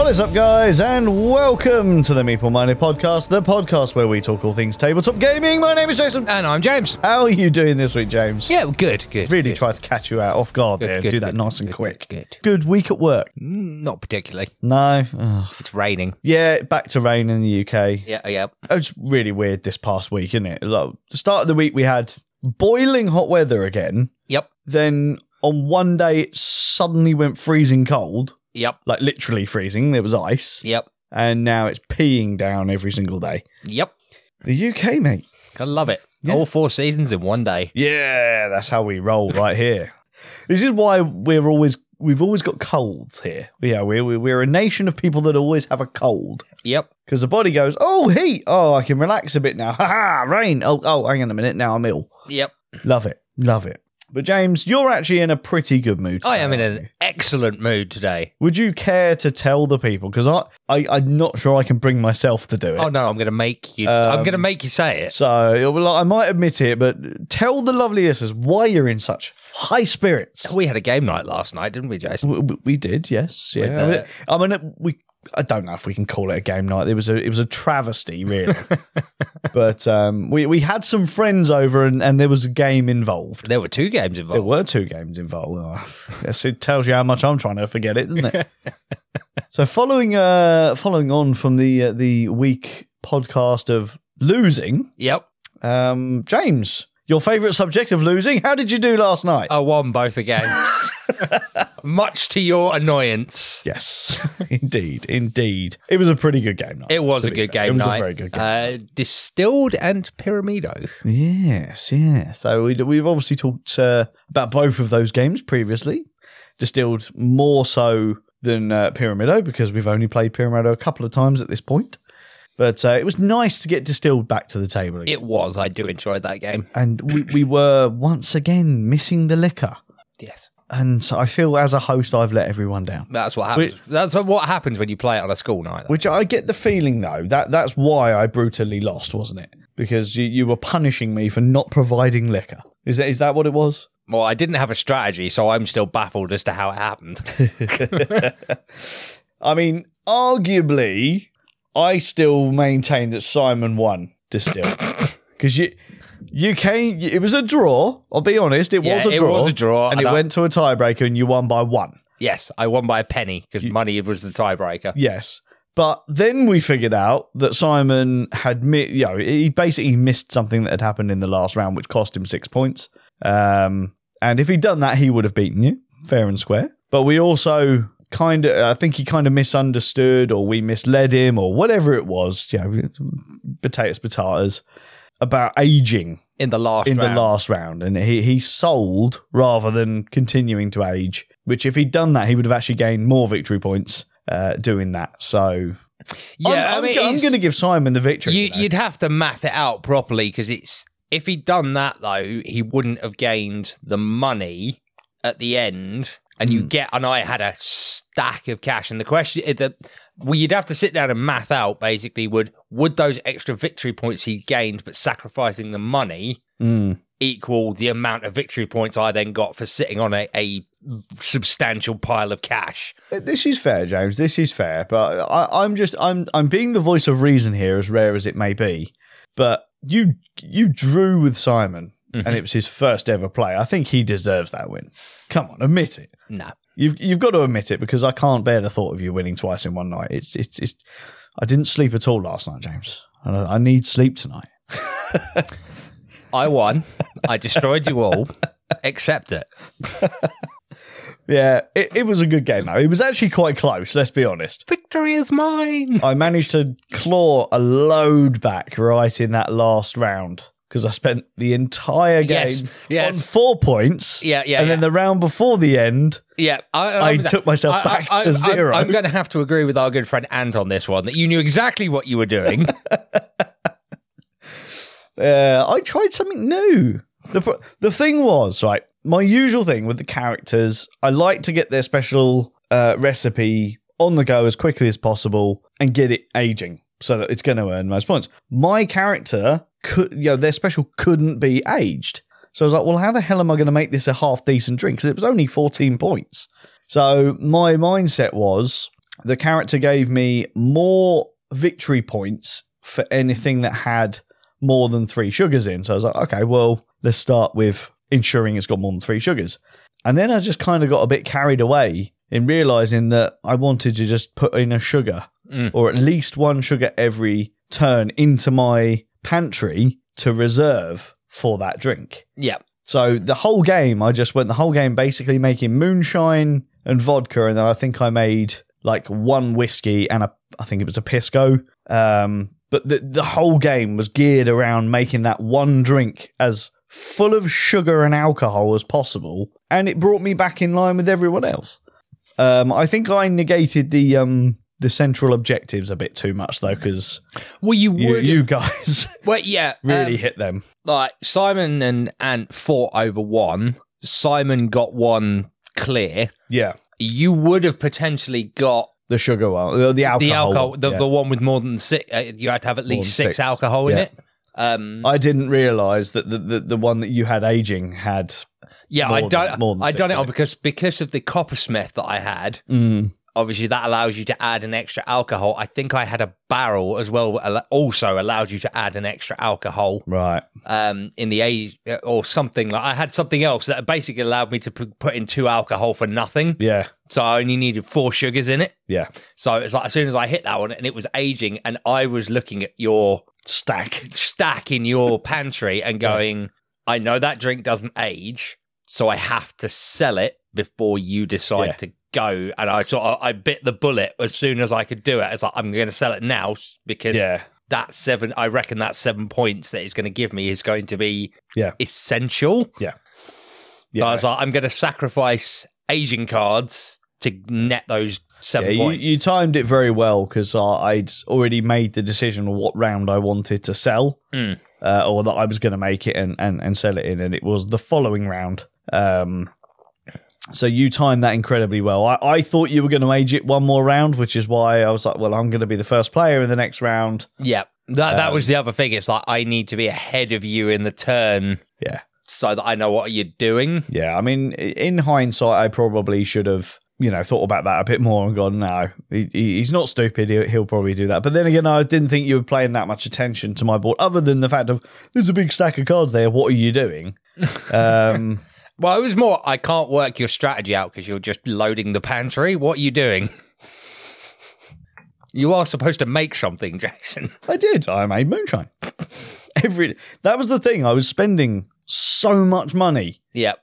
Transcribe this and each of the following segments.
What is up, guys, and welcome to the Meeple Minded Podcast, the podcast where we talk all things tabletop gaming. My name is Jason. And I'm James. How are you doing this week, James? Yeah, good. Really tried to catch you out off guard there and do that nice and quick. Good week at work? Not particularly. No. It's raining. Yeah, back to rain in the UK. Yeah. It was really weird this past week, isn't it? Like, the start of the week, we had boiling hot weather again. Yep. Then on one day, it suddenly went freezing cold. Yep. Like literally freezing. There was ice. Yep. And now it's peeing down every single day. Yep. The UK, mate. I love it. Yeah. All 4 seasons in one day. Yeah, that's how we roll right here. This is why we've always got colds here. Yeah, we're a nation of people that always have a cold. Yep. Because the body goes, oh, heat. Oh, I can relax a bit now. Ha ha, rain. Oh, hang on a minute. Now I'm ill. Yep. Love it. But James, you're actually in a pretty good mood today. I am in an excellent mood today. Would you care to tell the people? Because I'm not sure I can bring myself to do it. Oh no, I'm going to make you. I'm going to make you say it. So well, I might admit it, but tell the lovely listeners why you're in such high spirits. We had a game night last night, didn't we, Jason? We did, yes. Yeah. I don't know if we can call it a game night. It was a travesty, really. But we had some friends over and there was a game involved. There were 2 games involved. There were 2 games involved. Oh, yes, it tells you how much I'm trying to forget it, doesn't it? So following on from the week podcast of losing. Yep. James, your favourite subject of losing. How did you do last night? I won both the games. Much to your annoyance. Yes, indeed. It was a pretty good game night. It was a good game night. It was a very good game night. Distilled and Pyramido. Yes. So we've obviously talked about both of those games previously. Distilled more so than Pyramido because we've only played Pyramido a couple of times at this point. But it was nice to get Distilled back to the table again. It was. I do enjoy that game. And we were once again missing the liquor. Yes. And so I feel as a host, I've let everyone down. That's what happens. That's what happens when you play it on a school night. Which I get the feeling, though, that's why I brutally lost, wasn't it? Because you were punishing me for not providing liquor. Is that what it was? Well, I didn't have a strategy, so I'm still baffled as to how it happened. I mean, arguably, I still maintain that Simon won Distilled. Because it was a draw. I'll be honest, it was a draw. It was a draw. And it went to a tiebreaker and you won by 1. Yes, I won by a penny because money was the tiebreaker. Yes. But then we figured out that Simon had, he basically missed something that had happened in the last round, which cost him 6 points. And if he'd done that, he would have beaten you, fair and square. But we also I think he kind of misunderstood, or we misled him, or whatever it was, potatoes, about aging in the last round. And he sold rather than continuing to age, which if he'd done that, he would have actually gained more victory points doing that. So yeah, I'm going to give Simon the victory. You'd have to math it out properly, because if he'd done that, though, he wouldn't have gained the money at the end. And and I had a stack of cash. And the question is that you'd have to sit down and math out, basically, would those extra victory points he gained, but sacrificing the money, equal the amount of victory points I then got for sitting on a substantial pile of cash? This is fair, James. This is fair. But I'm being the voice of reason here, as rare as it may be. But you drew with Simon. Mm-hmm. And it was his first ever play. I think he deserves that win. Come on, admit it. No, you've got to admit it, because I can't bear the thought of you winning twice in one night. It's. I didn't sleep at all last night, James. And I need sleep tonight. I won. I destroyed you all. Accept it. Yeah, it was a good game, though. It was actually quite close, let's be honest. Victory is mine. I managed to claw a load back right in that last round, because I spent the entire game on 4 points. And then the round before the end, I took myself back to 0. I'm going to have to agree with our good friend Ant on this one, that you knew exactly what you were doing. I tried something new. The thing was, right, my usual thing with the characters, I like to get their special recipe on the go as quickly as possible and get it aging so that it's going to earn most points. My character, their special couldn't be aged. So I was like, well, how the hell am I going to make this a half decent drink? Because it was only 14 points. So my mindset was, the character gave me more victory points for anything that had more than 3 sugars in. So I was like, okay, well, let's start with ensuring it's got more than 3 sugars. And then I just kind of got a bit carried away in realizing that I wanted to just put in a sugar or at least 1 sugar every turn into my pantry to reserve for that drink. Yeah. So the whole game, I just went the whole game basically making moonshine and vodka, and then I think I made like 1 whiskey and I think it was a pisco. But the whole game was geared around making that one drink as full of sugar and alcohol as possible, and it brought me back in line with everyone else. I think I negated the central objectives a bit too much though, because you guys really hit them. Like Simon and Ant fought over 1. Simon got 1 clear. Yeah, you would have potentially got the sugar one, the alcohol, the one with more than 6. You had to have at least 6 alcohol in it. I didn't realise that the one that you had aging had. Yeah, I done it because of the coppersmith that I had. Obviously, that allows you to add an extra alcohol. I think I had a barrel as well, also allowed you to add an extra alcohol. Right. In the age or something. Like I had something else that basically allowed me to put in 2 alcohol for nothing. Yeah. So I only needed 4 sugars in it. Yeah. So it's like as soon as I hit that one and it was aging, and I was looking at your stack in your pantry and going, I know that drink doesn't age, so I have to sell it before you decide to go. And I bit the bullet as soon as I could do it. It's like, I'm going to sell it now because that 7, I reckon that 7 points that it's going to give me is going to be essential. Yeah. So I was like, I'm going to sacrifice aging cards to net those 7 points. You timed it very well because I'd already made the decision on what round I wanted to sell or that I was going to make it and sell it in. And it was the following round. So you timed that incredibly well. I thought you were going to age it 1 more round, which is why I was like, well, I'm going to be the first player in the next round. Yeah, that was the other thing. It's like I need to be ahead of you in the turn. Yeah. So that I know what you're doing. Yeah, I mean, in hindsight, I probably should have, thought about that a bit more and gone, no, he's not stupid. He'll probably do that. But then again, I didn't think you were paying that much attention to my board, other than the fact of, there's a big stack of cards there. What are you doing? Well, it was more, I can't work your strategy out because you're just loading the pantry. What are you doing? You are supposed to make something, Jason. I did. I made moonshine. That was the thing. I was spending so much money. Yep.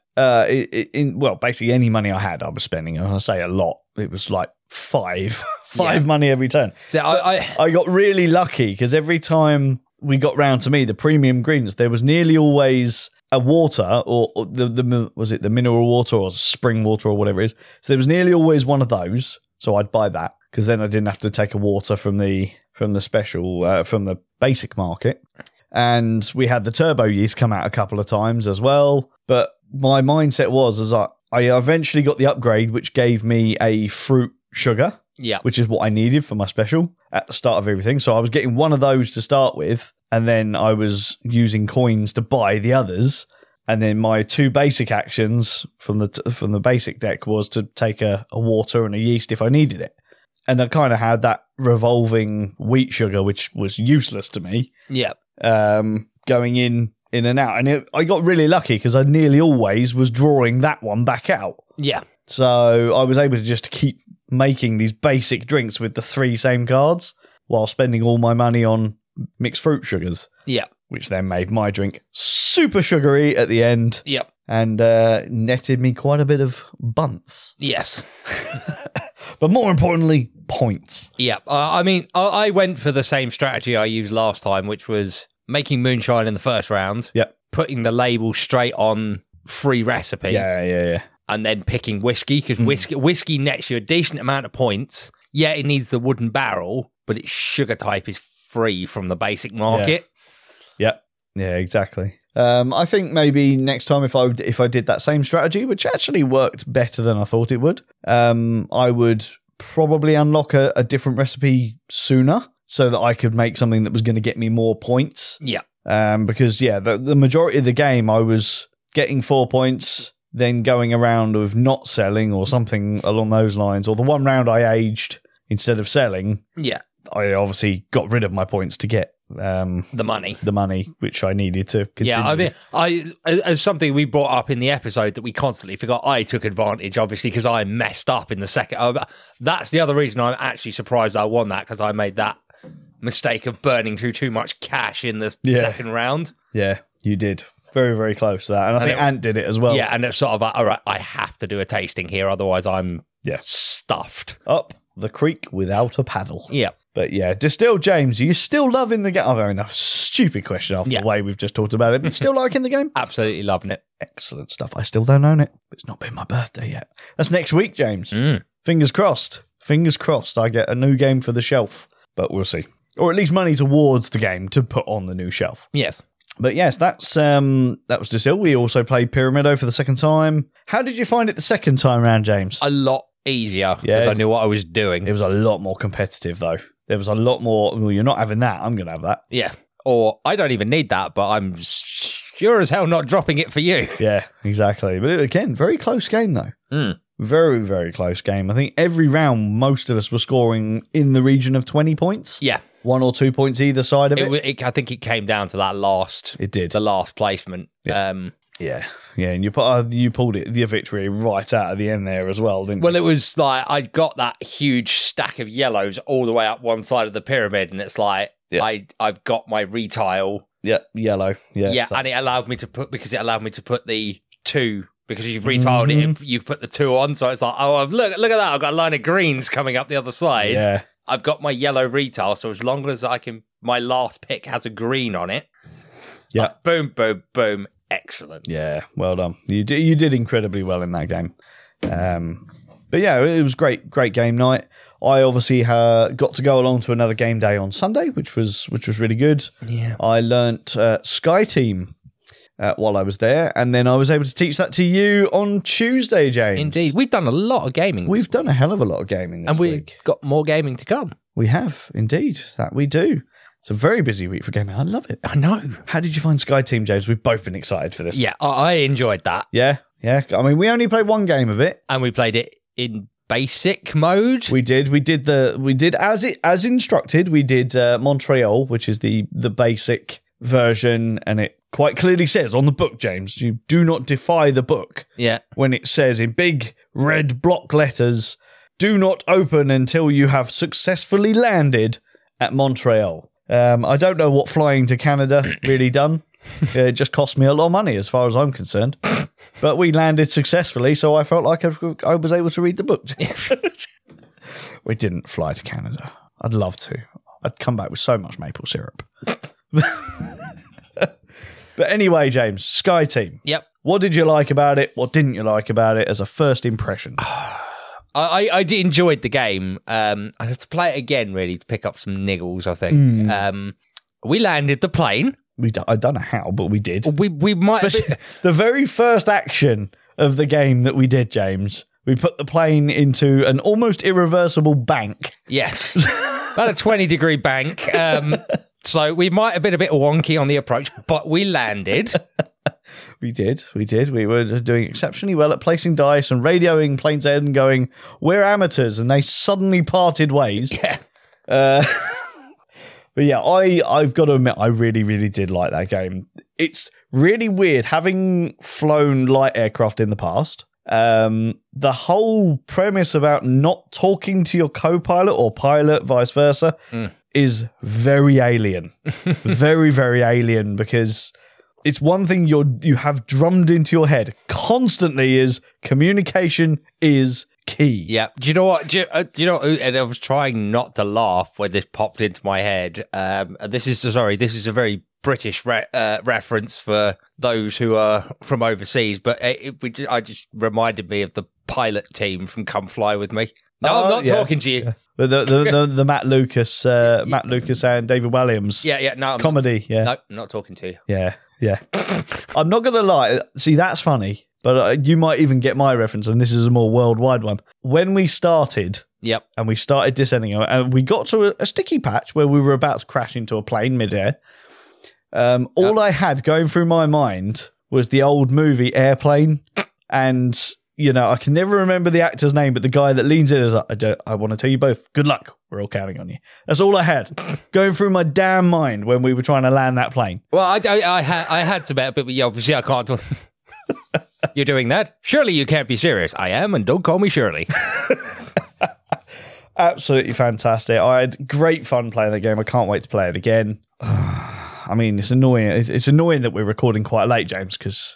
Basically any money I had, I was spending. And I say a lot. It was like 5 money every turn. So I got really lucky because every time we got round to me, the premium greens, there was nearly always a water or was it the mineral water or spring water or whatever it is. So there was nearly always one of those. So I'd buy that because then I didn't have to take a water from the special, from the basic market. And we had the turbo yeast come out a couple of times as well. But my mindset was I eventually got the upgrade, which gave me a fruit sugar, which is what I needed for my special at the start of everything. So I was getting one of those to start with, and then I was using coins to buy the others. And then my 2 basic actions from the basic deck was to take a water and a yeast if I needed it. And I kind of had that revolving wheat sugar, which was useless to me. Yeah. Going in and out. And I got really lucky because I nearly always was drawing that one back out. Yeah. So I was able to just keep making these basic drinks with the 3 same cards while spending all my money on mixed fruit sugars. Yeah. Which then made my drink super sugary at the end. Yep. And netted me quite a bit of bunts. Yes. But more importantly, points. Yeah. I went for the same strategy I used last time, which was making moonshine in the first round. Yep. Putting the label straight on free recipe. Yeah. And then picking whiskey, because whiskey nets you a decent amount of points. Yeah, it needs the wooden barrel, but its sugar type is free from the basic market. Yeah, exactly. I think maybe next time if I did that same strategy, which actually worked better than I thought it would, I would probably unlock a different recipe sooner so that I could make something that was going to get me more points. Yeah. Because the majority of the game I was getting 4 points, then going around with not selling or something along those lines, or the one round I aged, instead of selling, Yeah. I obviously got rid of my points to get The money. which I needed to continue. Yeah, I mean, as something we brought up in the episode that we constantly forgot, I took advantage, obviously, because I messed up in the second. That's the other reason I'm actually surprised I won that, because I made that mistake of burning through too much cash in the second round. Yeah, you did. Very, very close to that. And I think Ant did it as well. Yeah, and it's sort of like, all right, I have to do a tasting here, otherwise I'm stuffed. Up the creek without a paddle. Yeah. But yeah, Distilled James, are you still loving the game? Oh, very enough. Stupid question after the way we've just talked about it. But you still liking the game? Absolutely loving it. Excellent stuff. I still don't own it. It's not been my birthday yet. That's next week, James. Fingers crossed. Fingers crossed I get a new game for the shelf. But we'll see. Or at least money towards the game to put on the new shelf. Yes. But yes, that was Distilled. We also played Pyramido for the second time. How did you find it the second time round, James? A lot easier, because I knew what I was doing. It was a lot more competitive, though. There was a lot more, well, you're not having that, I'm going to have that. Yeah. Or I don't even need that, but I'm sure as hell not dropping it for you. Yeah, exactly. But again, very close game, though. Very, very close game. I think every round, most of us were scoring in the region of 20 points. Yeah. 1 or 2 points either side of it. I think it came down to that last. It did. The last placement. Yeah. And you pulled your victory right out of the end there as well, didn't you? Well, it was like I got that huge stack of yellows all the way up one side of the pyramid, and it's like I've got my retile. Yeah, yellow. Yeah, and it allowed me to put the 2, because you've retiled it. You put the 2 on, so it's like, oh, look at that! I've got a line of greens coming up the other side. Yeah, I've got my yellow retile, so as long as my last pick has a green on it. Yeah, boom, boom, boom. Excellent. Yeah, well done. You did incredibly well in that game. But yeah, it was great game night. I obviously got to go along to another game day on Sunday, which was really good. Yeah, I learnt Sky Team while I was there, and then I was able to teach that to you on Tuesday, James. Indeed, we've done a lot of gaming. We've done a hell of a lot of gaming this week. We've got more gaming to come. We have indeed, that we do. It's a very busy week for gaming. I love it. I know. How did you find Sky Team, James? We've both been excited for this. Yeah, I enjoyed that. Yeah. I mean, we only played one game of it, and we played it in basic mode. We did as instructed. We did Montreal, which is the basic version, and it quite clearly says on the book, James, you do not defy the book. Yeah. When it says in big red block letters, do not open until you have successfully landed at Montreal. I don't know what flying to Canada really done. It just cost me a lot of money as far as I'm concerned. But we landed successfully, so I felt like I was able to read the book. We didn't fly to Canada. I'd love to. I'd come back with so much maple syrup. But anyway, James, Sky Team. Yep. What did you like about it? What didn't you like about it as a first impression? I did enjoyed the game. I have to play it again, really, to pick up some niggles, I think. We landed the plane. I don't know how, but we did. We might have the very first action of the game that we did, James, we put the plane into an almost irreversible bank. Yes. About a 20-degree bank. So we might have been a bit wonky on the approach, but we landed. We did. We were doing exceptionally well at placing dice and radioing Planes Ahead and going, we're amateurs, and they suddenly parted ways. Yeah. But yeah, I've got to admit, I really, really did like that game. It's really weird, having flown light aircraft in the past. The whole premise about not talking to your co-pilot or pilot, vice versa, is very alien. Very, very alien, because it's one thing you have drummed into your head constantly is communication is key. Yeah. Do you know what? And I was trying not to laugh when this popped into my head. This is a very British reference for those who are from overseas, but I just reminded me of the pilot team from Come Fly With Me. No, I'm not talking to you. Yeah. The Matt Lucas and David Williams. Yeah. No, comedy. No, I'm not talking to you. Yeah. I'm not gonna lie. See, that's funny. But you might even get my reference, and this is a more worldwide one. When we started, and we started descending, and we got to a sticky patch where we were about to crash into a plane midair, all I had going through my mind was the old movie Airplane, and I can never remember the actor's name, but the guy that leans in is like, I want to tell you both, good luck. We're all counting on you. That's all I had going through my damn mind when we were trying to land that plane. Well, I had to bet, but obviously I can't. You're doing that? Surely you can't be serious. I am, and don't call me Shirley. Absolutely fantastic. I had great fun playing the game. I can't wait to play it again. I mean, it's annoying. It's annoying that we're recording quite late, James, because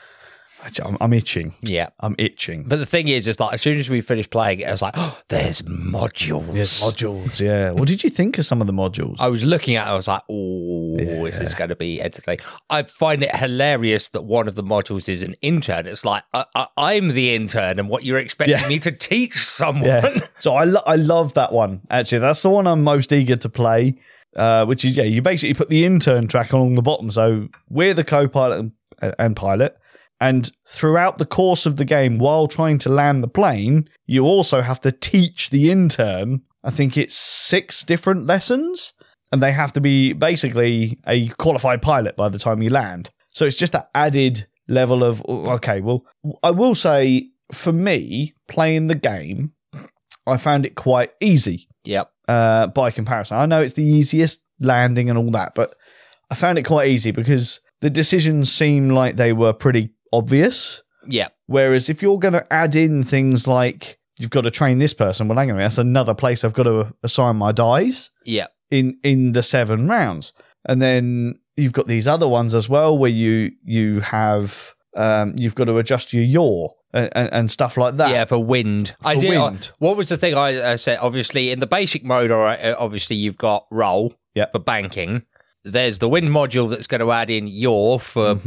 I'm itching. Yeah. I'm itching. But the thing is like, as soon as we finished playing it, I was like, oh, there's modules. There's modules, yeah. What did you think of some of the modules? I was looking at it, I was like, oh, this is going to be entertaining. I find it hilarious that one of the modules is an intern. It's like, I'm the intern, and what you're expecting me to teach someone. Yeah. So I love that one, actually. That's the one I'm most eager to play, which is, you basically put the intern track along the bottom. So we're the co-pilot and pilot. And throughout the course of the game, while trying to land the plane, you also have to teach the intern, I think it's 6 different lessons, and they have to be basically a qualified pilot by the time you land. So it's just that added level of, okay, well, I will say, for me, playing the game, I found it quite easy. Yep. By comparison. I know it's the easiest landing and all that, but I found it quite easy because the decisions seem like they were pretty obvious. Yeah. Whereas if you're going to add in things like you've got to train this person, well, hang on, that's another place I've got to assign my dice. Yeah. In the 7 rounds, and then you've got these other ones as well where you have you've got to adjust your yaw and stuff like that. Yeah, for wind. Wind. What was the thing I said? Obviously, in the basic mode, obviously you've got roll for banking. There's the wind module that's going to add in yaw for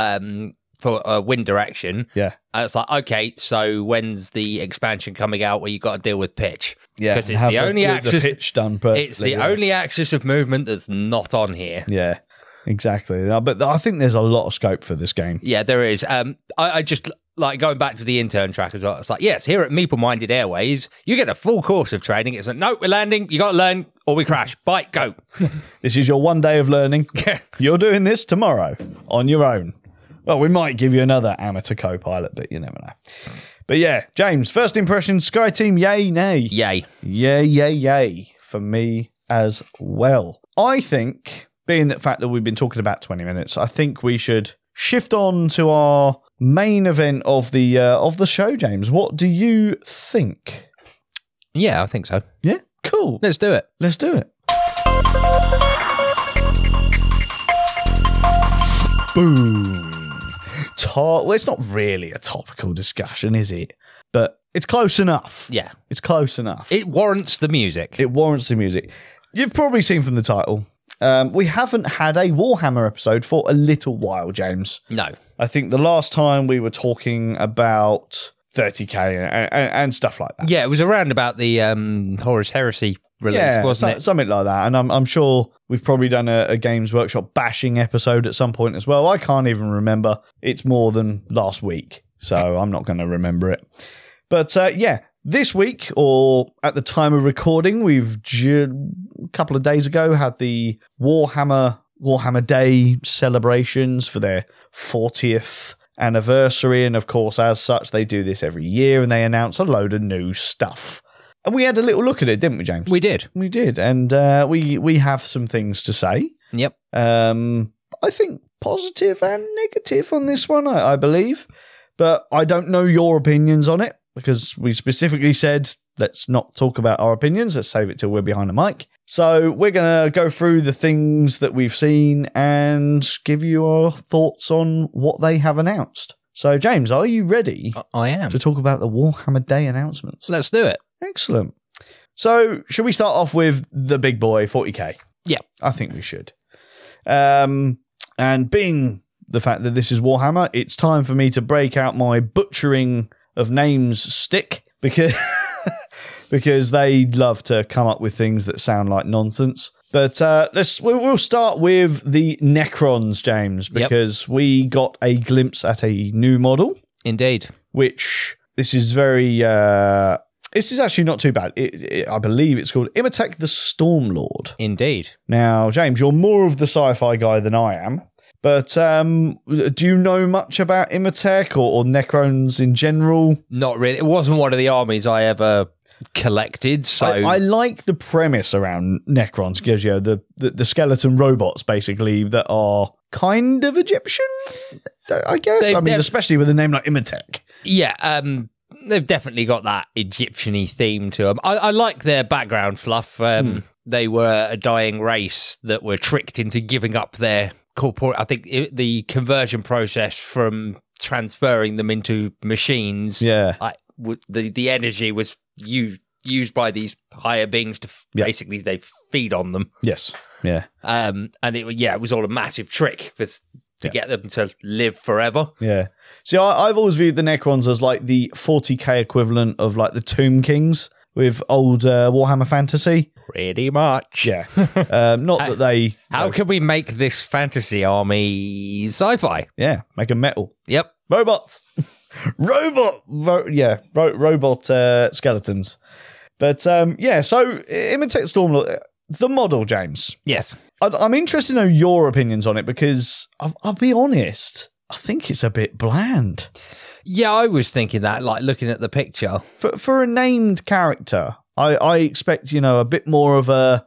wind direction. Yeah. And it's like, okay, so when's the expansion coming out where you've got to deal with pitch? Yeah. Because it's the only axis. The pitch done perfectly. It's the only axis of movement that's not on here. Yeah, exactly. But I think there's a lot of scope for this game. Yeah, there is. I just like going back to the intern track as well. It's like, yes, here at Meeple Minded Airways, you get a full course of training. It's like, no, we're landing. You got to learn or we crash. Bye, go. This is your one day of learning. You're doing this tomorrow on your own. Well, we might give you another amateur co-pilot, but you never know. But yeah, James, first impressions, Sky Team, yay, nay? Yay. Yay for me as well. I think, being the fact that we've been talking about 20 minutes, I think we should shift on to our main event of the show, James. What do you think? Yeah, I think so. Yeah, cool. Let's do it. Let's do it. Boom. Well, it's not really a topical discussion, is it? But it's close enough. Yeah. It's close enough. It warrants the music. It warrants the music. You've probably seen from the title, we haven't had a Warhammer episode for a little while, James. No. I think the last time we were talking about 30k and stuff like that. Yeah, it was around about the Horus Heresy release, wasn't it? Something like that. And I'm sure we've probably done a Games Workshop bashing episode at some point as well. I can't even remember. It's more than last week, so I'm not going to remember it. But this week, or at the time of recording, we've a couple of days ago had the Warhammer Day celebrations for their 40th anniversary. And of course, as such, they do this every year and they announce a load of new stuff. And we had a little look at it, didn't we, James? We did. We did. And we have some things to say. Yep. I think positive and negative on this one, I believe. But I don't know your opinions on it because we specifically said, let's not talk about our opinions. Let's save it till we're behind the mic. So we're going to go through the things that we've seen and give you our thoughts on what they have announced. So, James, are you ready? I am. To talk about the Warhammer Day announcements? Let's do it. Excellent. So, should we start off with the big boy, 40k? Yeah. I think we should. And being the fact that this is Warhammer, it's time for me to break out my butchering of names stick because they love to come up with things that sound like nonsense. But we'll start with the Necrons, James, because we got a glimpse at a new model. Indeed. Which this is very. This is actually not too bad. I believe it's called Imatech the Stormlord. Indeed. Now, James, you're more of the sci-fi guy than I am. But do you know much about Imhotep or Necrons in general? Not really. It wasn't one of the armies I ever collected, so I like the premise around Necrons, because the skeleton robots basically that are kind of Egyptian, I guess. Especially with a name like Imhotep. Yeah, they've definitely got that Egyptian-y theme to them. I like their background fluff. They were a dying race that were tricked into giving up their corporate. I think the conversion process from transferring them into machines. the energy was used by these higher beings to basically they feed on them. Yes. Yeah. And it was all a massive trick to get them to live forever. Yeah. See, I've always viewed the Necrons as like the 40k equivalent of like the Tomb Kings with old Warhammer Fantasy. Pretty much. Yeah. Not that they... How can we make this fantasy army sci-fi? Yeah. Make them metal. Yep. Robots. Robot skeletons. But so Imhotep Stormlord, the model, James. Yes. I'm interested to know your opinions on it, because I'll be honest, I think it's a bit bland. Yeah, I was thinking that, like looking at the picture. For a named character, I expect, a bit more of a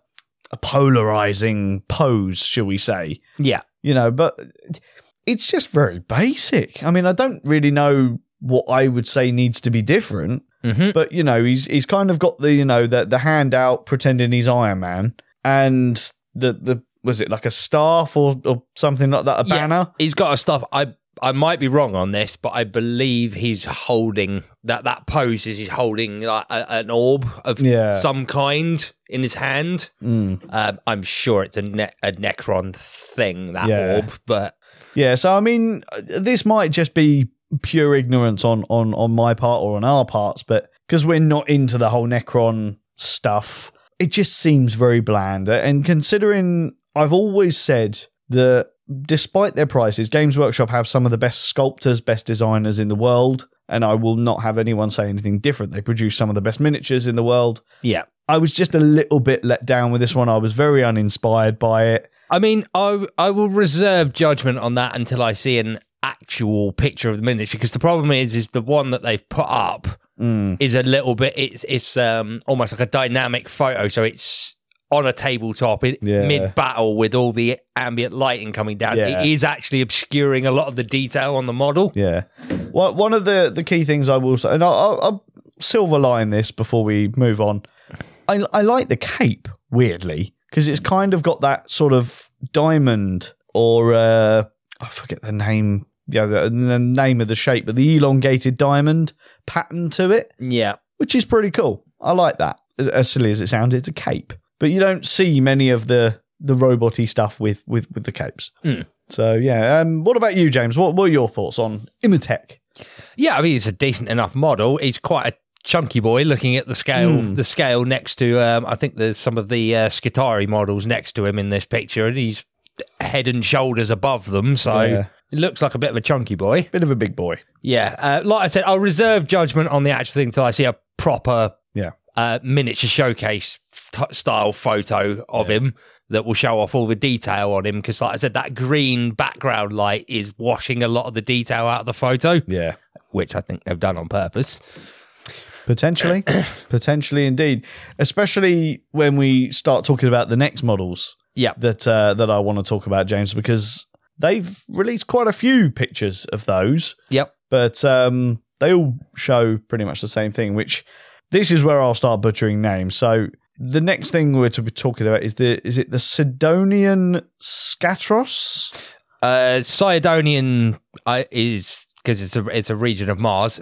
polarizing pose, shall we say. Yeah. But it's just very basic. I mean, I don't really know what I would say needs to be different, but, he's kind of got the hand out pretending he's Iron Man, and the was it like a staff or something like that, a banner? He's got a staff. I might be wrong on this, but I believe he's holding that pose is he's holding like an orb of some kind in his hand. I'm sure it's a Necron thing, that orb, but yeah. So I mean, this might just be pure ignorance on my part or on our parts, but because we're not into the whole Necron stuff, it just seems very bland. And considering I've always said that despite their prices, Games Workshop have some of the best sculptors, best designers in the world, and I will not have anyone say anything different. They produce some of the best miniatures in the world. Yeah. I was just a little bit let down with this one. I was very uninspired by it. I mean, I will reserve judgment on that until I see an actual picture of the miniature, because the problem is the one that they've put up is a little bit, it's almost like a dynamic photo, so it's on a tabletop mid-battle with all the ambient lighting coming down. It is actually obscuring a lot of the detail on the model. Yeah. Well, one of the key things I will say, and I'll silver line this before we move on, I like the cape, weirdly, because it's kind of got that sort of diamond or, I forget the name, the name of the shape, but the elongated diamond pattern to it. Yeah. Which is pretty cool. I like that. As silly as it sounds, it's a cape. But you don't see many of the robot-y stuff with the capes. So, yeah. What about you, James? What were your thoughts on Imhotep? Yeah, I mean, it's a decent enough model. He's quite a chunky boy looking at the scale next to, I think there's some of the Skitarii models next to him in this picture, and he's head and shoulders above them, so it looks like a bit of a chunky boy. Bit of a big boy. Yeah. Like I said, I'll reserve judgment on the actual thing until I see a proper miniature showcase style photo of him that will show off all the detail on him, because like I said, that green background light is washing a lot of the detail out of the photo, which I think they've done on purpose. Potentially indeed, especially when we start talking about the next models that I want to talk about, James, because they've released quite a few pictures of those, but they all show pretty much the same thing, which this is where I'll start butchering names. So the next thing we're to be talking about is it the Sidonian Skatros? Sidonian is because it's a region of Mars.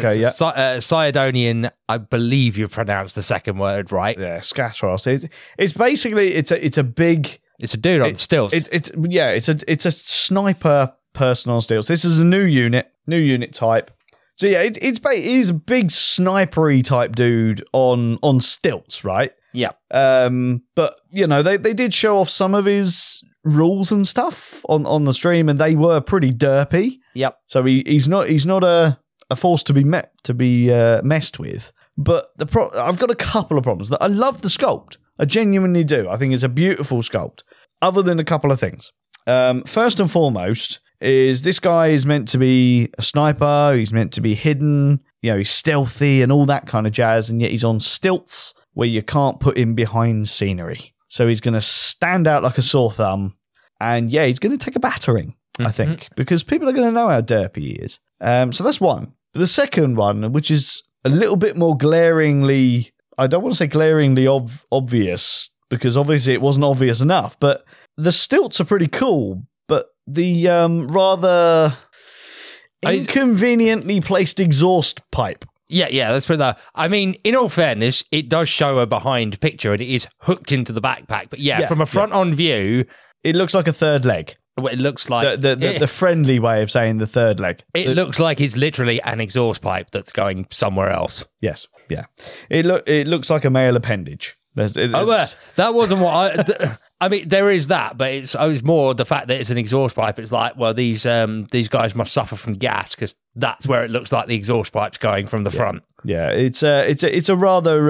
Sidonian, I believe you pronounced the second word right. Yeah, Skatros. It's basically it's a big. It's a dude on stilts. It's a sniper person on stilts. This is a new unit type. So yeah, he's a big snipery type dude on stilts, right? Yeah. But they did show off some of his rules and stuff on the stream, and they were pretty derpy. Yep. So he's not a force to be messed with. But I've got a couple of problems. I love the sculpt. I genuinely do. I think it's a beautiful sculpt. Other than a couple of things. First and foremost is this guy is meant to be a sniper. He's meant to be hidden. He's stealthy and all that kind of jazz, and yet he's on stilts where you can't put him behind scenery. So he's going to stand out like a sore thumb, and he's going to take a battering, I think, because people are going to know how derpy he is. So that's one. But the second one, which is a little bit more glaringly, I don't want to say glaringly obvious, because obviously it wasn't obvious enough, but the stilts are pretty cool, but the rather inconveniently placed exhaust pipe. Yeah, let's put that. I mean, in all fairness, it does show a behind picture and it is hooked into the backpack. But from a front-on view, it looks like a third leg. It looks like the friendly way of saying the third leg. It looks like it's literally an exhaust pipe that's going somewhere else. Yes, yeah. It looks like a male appendage. That wasn't what I mean, there is that, but it was more the fact that it's an exhaust pipe. It's like, well, these guys must suffer from gas because that's where it looks like the exhaust pipe's going from the front. Yeah, it's a rather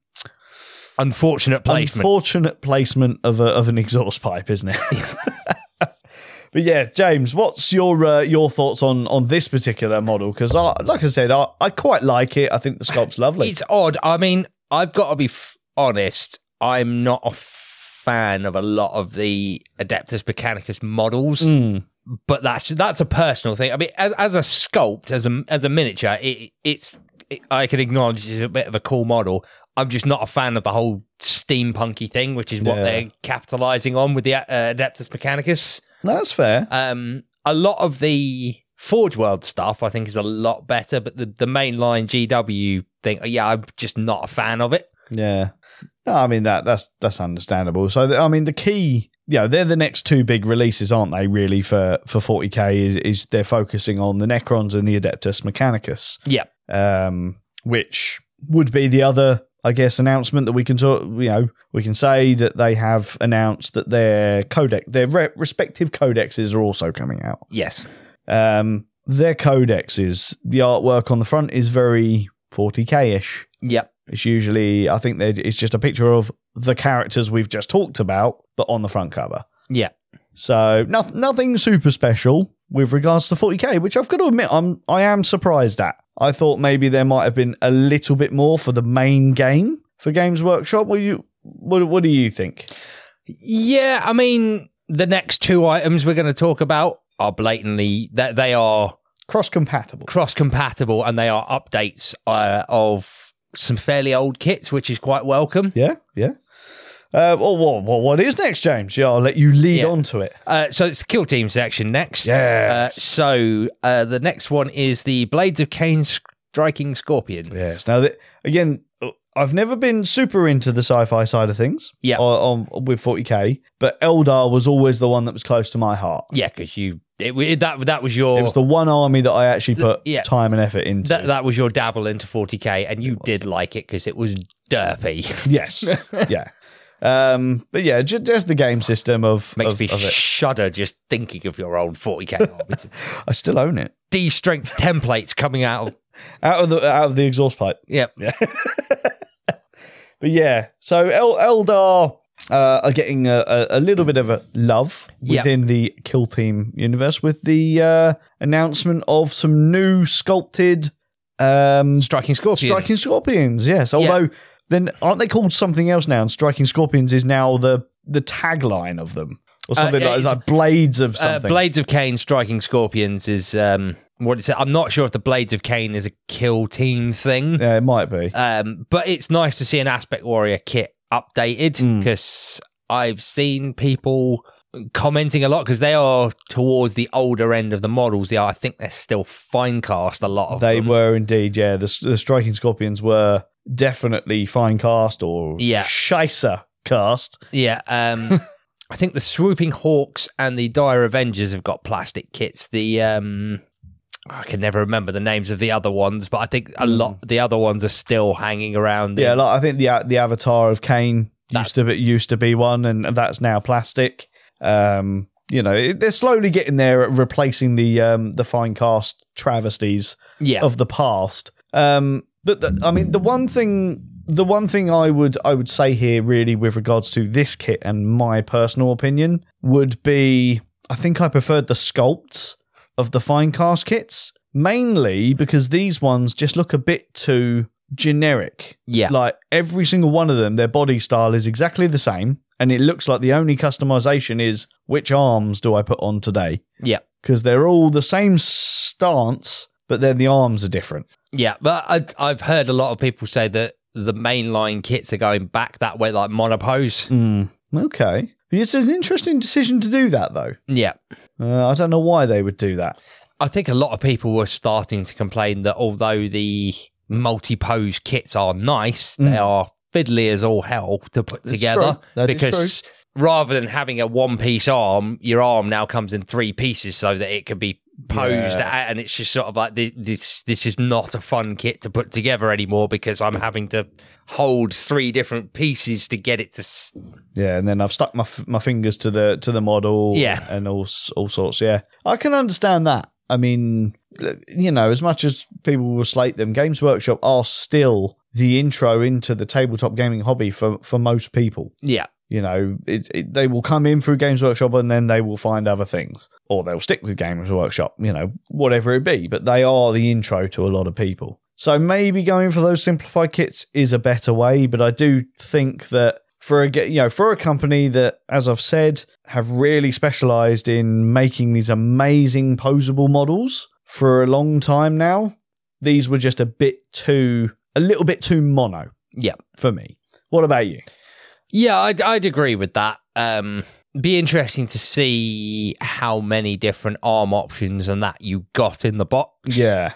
unfortunate placement of an exhaust pipe, isn't it? But yeah, James, what's your thoughts on this particular model? Because, like I said, I quite like it. I think the sculpt's lovely. It's odd. I mean, I've got to be honest. I'm not a fan of a lot of the Adeptus Mechanicus models, but that's a personal thing. I mean, as a sculpt, as a miniature, I can acknowledge it's a bit of a cool model. I'm just not a fan of the whole steampunky thing, which is what they're capitalizing on with the Adeptus Mechanicus. No, that's fair. A lot of the Forge World stuff, I think, is a lot better, but the mainline GW thing, I'm just not a fan of it. Yeah. No, I mean, that's understandable. So, I mean, the key, they're the next two big releases, aren't they, really, for 40k, is they're focusing on the Necrons and the Adeptus Mechanicus. Yeah. Which would be the other, I guess, announcement that we can talk, we can say that they have announced that their respective codexes are also coming out. Yes. Their codexes, the artwork on the front is very 40k-ish. Yep. It's usually, I think it's just a picture of the characters we've just talked about, but on the front cover. Yeah. So nothing super special with regards to 40k, which I've got to admit I am surprised at. I thought maybe there might have been a little bit more for the main game for Games Workshop. What do you think? Yeah, I mean, the next two items we're going to talk about are blatantly that they are cross-compatible, and they are updates of some fairly old kits, which is quite welcome. Yeah. What is next, James? Yeah, I'll let you lead on to it. So it's the Kill Team section next. Yeah. So the next one is the Blades of Cain Striking Scorpions. Yes. Now, again, I've never been super into the sci-fi side of things. Yeah. With 40k, but Eldar was always the one that was close to my heart. Yeah, because that was your... It was the one army that I actually put time and effort into. That was your dabble into 40k, and you did like it because it was derpy. Yes. Yeah. But yeah, just the game system makes me shudder just thinking of your old 40k. I still own it. D strength templates coming out of the exhaust pipe. Yep. Yeah. But yeah, so Eldar are getting a little bit of a love within the Kill Team universe with the announcement of some new sculpted Striking Scorpions. Yes, although then aren't they called something else now? And Striking Scorpions is now the tagline of them, or something like Blades of something. Blades of Cain Striking Scorpions is what is it? I'm not sure if the Blades of Cain is a Kill Team thing. Yeah, it might be. But it's nice to see an Aspect Warrior kit updated, because I've seen people commenting a lot because they are towards the older end of the models. I think they're still Finecast, a lot of them. They were indeed, yeah. The Striking Scorpions were definitely Finecast or Scheisser cast. Yeah. I think the Swooping Hawks and the Dire Avengers have got plastic kits. I can never remember the names of the other ones, but I think a lot the other ones are still hanging around. Yeah, I think the Avatar of Cain used to be one, and that's now plastic. They're slowly getting there at replacing the Finecast travesties of the past. But the one thing I would say here, really, with regards to this kit and my personal opinion, would be I think I preferred the sculpts of the Finecast kits, mainly because these ones just look a bit too generic. Yeah. Like every single one of them, their body style is exactly the same, and it looks like the only customization is which arms do I put on today? Yeah. Because they're all the same stance, but then the arms are different. Yeah, but I've heard a lot of people say that the mainline kits are going back that way, like monopose. Okay. It's an interesting decision to do that, though. Yeah. I don't know why they would do that. I think a lot of people were starting to complain that although the multi-pose kits are nice, they are fiddly as all hell to put together. Because rather than having a one-piece arm, your arm now comes in 3 pieces so that it could be posed at, and it's just sort of like this is not a fun kit to put together anymore because I'm having to hold 3 different pieces to get it to and then I've stuck my fingers to the model and all sorts. I can understand that. I mean, you know, as much as people will slate them, Games Workshop are still the intro into the tabletop gaming hobby for most people. You know, they will come in through Games Workshop and then they will find other things. Or they'll stick with Games Workshop, you know, whatever it be. But they are the intro to a lot of people. So maybe going for those simplified kits is a better way. But I do think that for a company that, as I've said, have really specialised in making these amazing posable models for a long time now, these were just a little bit too mono. For me. What about you? Yeah, I'd agree with that. Be interesting to see how many different arm options and that you got in the box. Yeah.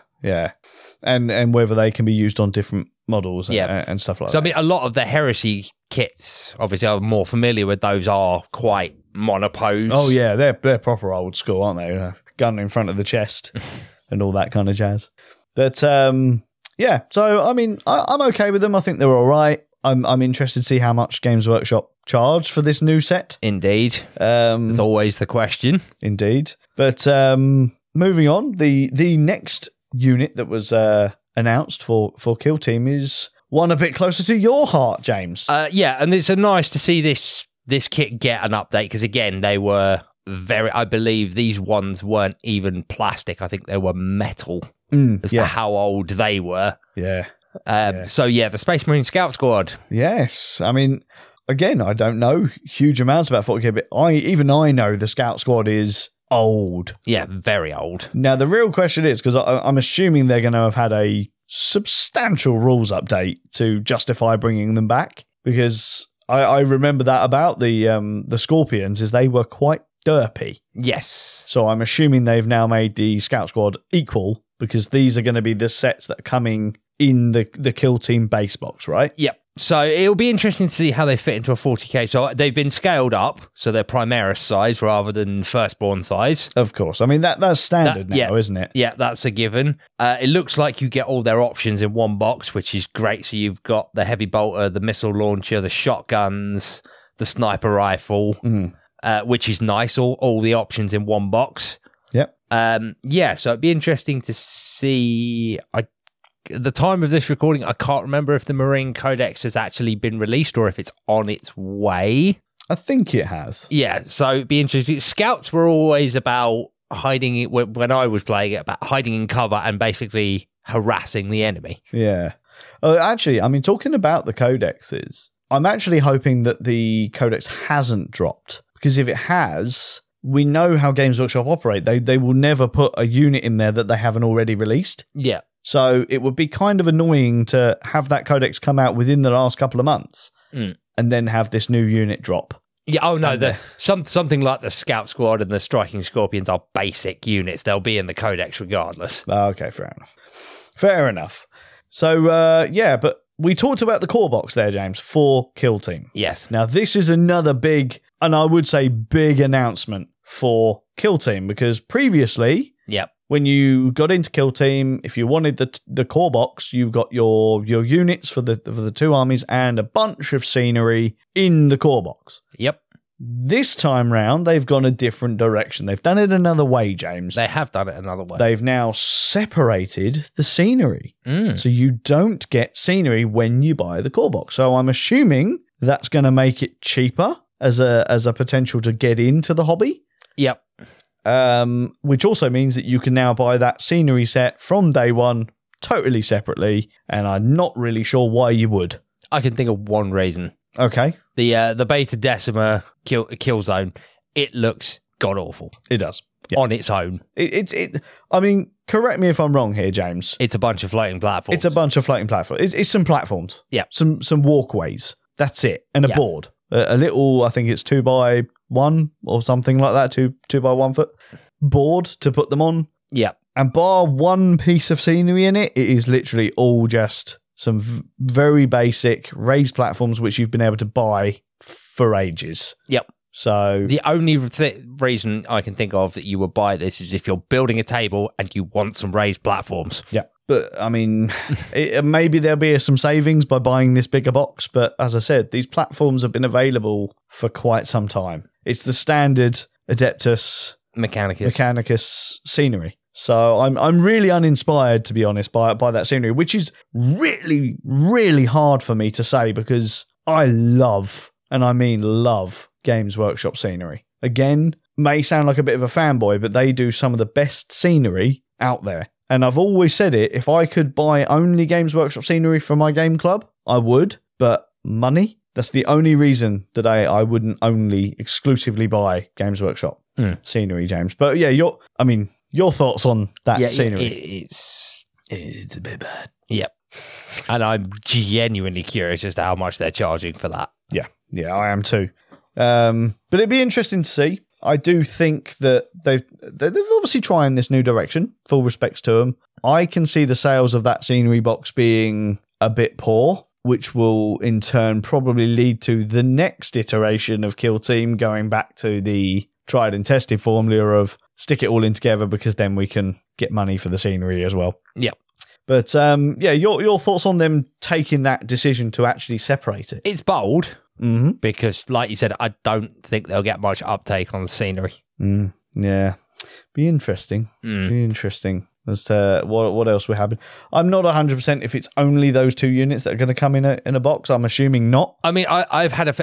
And whether they can be used on different models and stuff like that. So, I mean, a lot of the Heresy kits, obviously, I'm more familiar with those, are quite monopose. Oh, yeah, they're proper old school, aren't they? Gun in front of the chest and all that kind of jazz. But, so, I mean, I'm okay with them. I think they're all right. I'm interested to see how much Games Workshop charge for this new set. Indeed. It's always the question. Indeed. But moving on, the next unit that was announced for Kill Team is one a bit closer to your heart, James. And it's nice to see this kit get an update because, again, they were I believe these ones weren't even plastic. I think they were metal as to how old they were. So, the Space Marine Scout Squad. Yes. I mean, again, I don't know huge amounts about 40k, but I know the Scout Squad is old. Yeah, very old. Now, the real question is, because I'm assuming they're going to have had a substantial rules update to justify bringing them back, because I remember that about the Scorpions, is they were quite derpy. Yes. So I'm assuming they've now made the Scout Squad equal, because these are going to be the sets that are coming in the Kill Team base box, right? Yep. So it'll be interesting to see how they fit into a 40k. So they've been scaled up, so they're Primaris size rather than Firstborn size. Of course. I mean, that's standard now, isn't it? Yeah, that's a given. It looks like you get all their options in one box, which is great. So you've got the heavy bolter, the missile launcher, the shotguns, the sniper rifle, which is nice. All the options in one box. Yep. So it'd be interesting to see. At the time of this recording, I can't remember if the Marine Codex has actually been released or if it's on its way. I think it has. Yeah, so it'd be interesting. Scouts were always about hiding it when I was playing it, about hiding in cover and basically harassing the enemy. Yeah. Actually, I mean, talking about the codexes, I'm actually hoping that the codex hasn't dropped, because if it has, we know how Games Workshop operate. They will never put a unit in there that they haven't already released. Yeah. So it would be kind of annoying to have that codex come out within the last couple of months and then have this new unit drop. Yeah, oh no, something like the Scout Squad and the Striking Scorpions are basic units. They'll be in the codex regardless. Okay, fair enough. So, but we talked about the core box there, James, for Kill Team. Yes. Now, this is another big, and I would say big announcement for Kill Team, because previously... Yep. When you got into Kill Team, if you wanted the core box, you got your units for the two armies and a bunch of scenery in the core box. Yep. This time round, they've gone a different direction. They've done it another way, James. They have done it another way. They've now separated the scenery. So you don't get scenery when you buy the core box. So I'm assuming that's going to make it cheaper as a potential to get into the hobby. Yep. which also means that you can now buy that scenery set from day one totally separately, and I'm not really sure why you would. I can think of one reason. Okay. The Beta Decima kill zone, it looks god-awful. It does. Yeah. On its own. I mean, correct me if I'm wrong here, James. It's a bunch of floating platforms. It's a bunch of floating platforms. It's some platforms. Yeah. Some walkways. That's it. And a board. A little, I think it's 2x1 or something like that, 2 by 1 foot board to put them on. Yeah. And bar one piece of scenery in it, it is literally all just some very basic raised platforms which you've been able to buy for ages. Yep. So the only reason I can think of that you would buy this is if you're building a table and you want some raised platforms. Yeah. But, I mean, maybe there'll be some savings by buying this bigger box. But as I said, these platforms have been available for quite some time. It's the standard Adeptus Mechanicus scenery. So I'm really uninspired, to be honest, by that scenery, which is really, really hard for me to say because I love, and I mean love, Games Workshop scenery. Again, may sound like a bit of a fanboy, but they do some of the best scenery out there. And I've always said it, if I could buy only Games Workshop scenery for my game club, I would. But money, that's the only reason that I wouldn't only exclusively buy Games Workshop scenery, James. But yeah, your thoughts on that scenery? It's a bit bad. Yep. And I'm genuinely curious as to how much they're charging for that. Yeah, I am too. But it'd be interesting to see. I do think that they've obviously trying this new direction, full respects to them. I can see the sales of that scenery box being a bit poor, which will in turn probably lead to the next iteration of Kill Team going back to the tried and tested formula of stick it all in together because then we can get money for the scenery as well. Yep. But your thoughts on them taking that decision to actually separate it? It's bold. Because, like you said, I don't think they'll get much uptake on the scenery. Yeah. Be interesting. Be interesting as to what else will happen. I'm not 100% if it's only those two units that are going to come in a box. I'm assuming not. I mean, I've had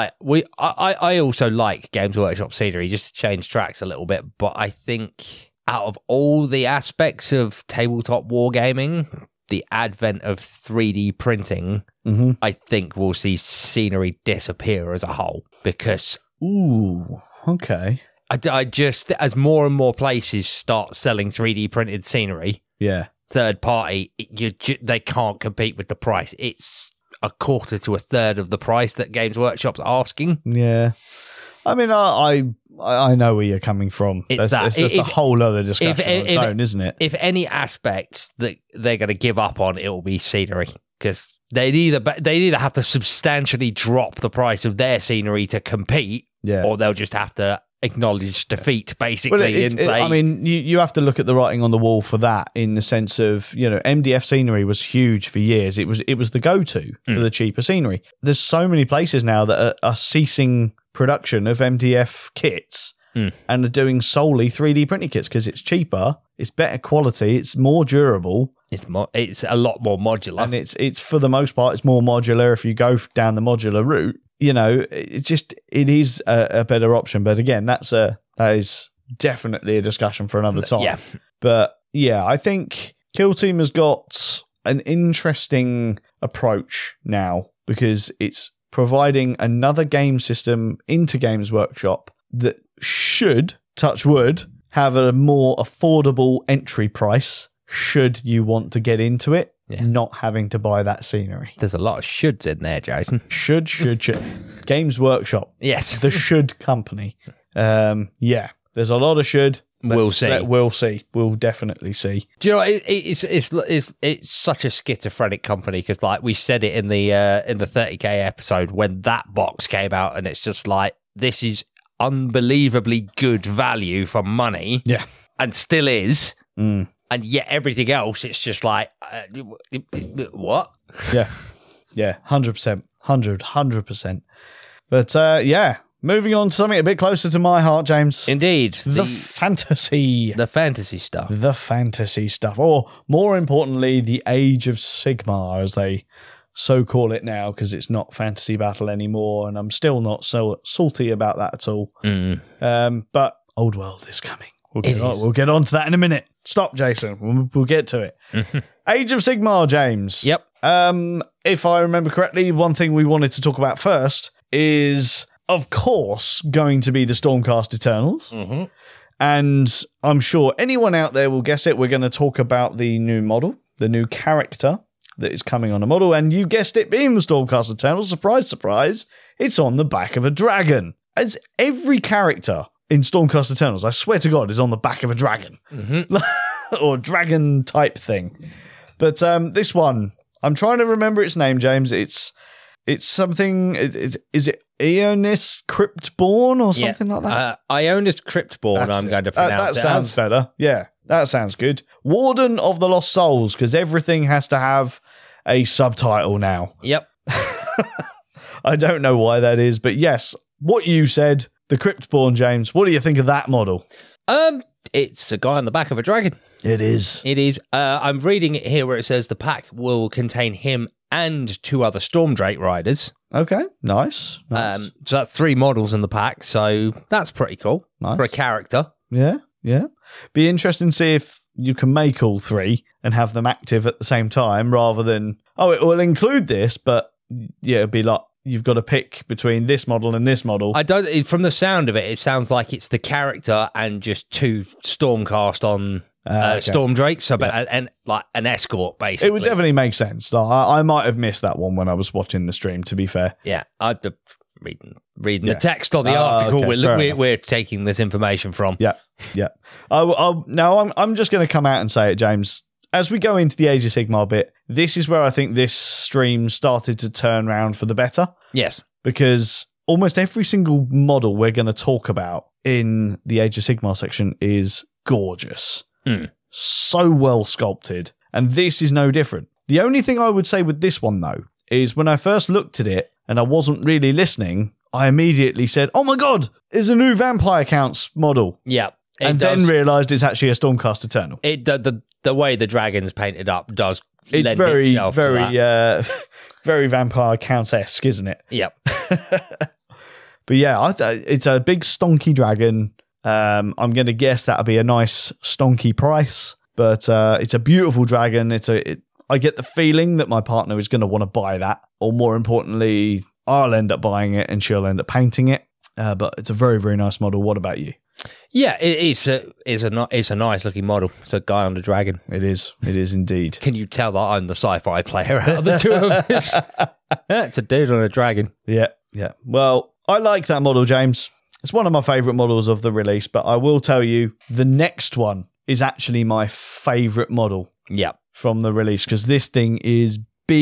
I also like Games Workshop scenery just to change tracks a little bit. But I think out of all the aspects of tabletop wargaming, the advent of 3D printing, I think we'll see scenery disappear as a whole because... Ooh, okay. I just, as more and more places start selling 3D printed scenery, third party, they can't compete with the price. It's a quarter to a third of the price that Games Workshop's asking. Yeah. I mean, I know where you're coming from. It's just a whole other discussion on its own, isn't it? If any aspect that they're going to give up on, it will be scenery because they'd either have to substantially drop the price of their scenery to compete, or they'll just have to acknowledge defeat, basically. I mean, you have to look at the writing on the wall for that in the sense of, MDF scenery was huge for years. It was the go-to for the cheaper scenery. There's so many places now that are ceasing production of MDF kits and are doing solely 3D printing kits because it's cheaper, it's better quality, it's more durable. It's a lot more modular. And it's for the most part, it's more modular if you go down the modular route. It is a better option. But again, that is definitely a discussion for another time. Yeah. But yeah, I think Kill Team has got an interesting approach now because it's providing another game system into Games Workshop that should, touch wood, have a more affordable entry price should you want to get into it. Not having to buy that scenery. There's a lot of shoulds in there, Jason. Should. Games Workshop. Yes. The should company. There's a lot of should. We'll see. We'll see. We'll definitely see. Do you know, it's such a schizophrenic company because, like, we said it in the 30K episode when that box came out, and it's just like, this is unbelievably good value for money. Yeah. And still is. And yet everything else, it's just like, what? Yeah. 100%. 100%. But moving on to something a bit closer to my heart, James. Indeed. The fantasy. The fantasy stuff. The fantasy stuff. Or more importantly, the Age of Sigmar, as they so call it now, because it's not Fantasy Battle anymore, and I'm still not so salty about that at all. But Old World is coming. It is. We'll get on to that in a minute. Stop, Jason. We'll get to it. Age of Sigmar, James. Yep. If I remember correctly, one thing we wanted to talk about first is, of course, going to be the Stormcast Eternals. Mm-hmm. And I'm sure anyone out there will guess it. We're going to talk about the new model, the new character that is coming on a model. And you guessed it, being the Stormcast Eternals. Surprise, surprise. It's on the back of a dragon. As every character in Stormcast Eternals, I swear to God, is on the back of a dragon. Mm-hmm. Or dragon type thing. But this one, I'm trying to remember its name, James. It's something. Is it Ionis Cryptborn or something like that? Ionis Cryptborn. I'm going to pronounce that it. Sounds better. Yeah, that sounds good. Warden of the Lost Souls, because everything has to have a subtitle now. Yep. I don't know why that is, but yes, what you said, the Cryptborn, James. What do you think of that model? It's a guy on the back of a dragon. It is. It is. I'm reading it here where it says the pack will contain him and 2 other Stormdrake riders. Okay, nice. So that's 3 models in the pack. So that's pretty cool for a character. Yeah. Be interesting to see if you can make all 3 and have them active at the same time, rather than, it will include this, but yeah, it'd be like, you've got to pick between this model and this model. From the sound of it, it sounds like it's the character and just 2 Stormcast on Stormdrake, so and like an escort, basically. It would definitely make sense. I might have missed that one when I was watching the stream, to be fair. Yeah, I'd reading the text on the article. Okay, we're taking this information from. Yeah. I'm just going to come out and say it, James. As we go into the Age of Sigmar bit, this is where I think this stream started to turn around for the better. Yes. Because almost every single model we're going to talk about in the Age of Sigmar section is gorgeous. So well sculpted. And this is no different. The only thing I would say with this one, though, is when I first looked at it and I wasn't really listening, I immediately said, oh my God, there's a new Vampire Counts model. Yeah. Then realised it's actually a Stormcast Eternal. The way the dragon's painted up does it's lend very, itself very, to that. very Vampire Counts-esque, isn't it? Yep. But yeah, it's a big stonky dragon. I'm going to guess that'll be a nice stonky price, but it's a beautiful dragon. I get the feeling that my partner is going to want to buy that, or more importantly, I'll end up buying it and she'll end up painting it. But it's a very, very nice model. What about you? Yeah, it's a nice looking model. It's a guy on the dragon. It is indeed. Can you tell that I'm the sci-fi player out of the 2 of us? It's a dude on a dragon. Yeah. Well, I like that model, James. It's one of my favourite models of the release, but I will tell you, the next one is actually my favourite model. Yeah. From the release, because this thing is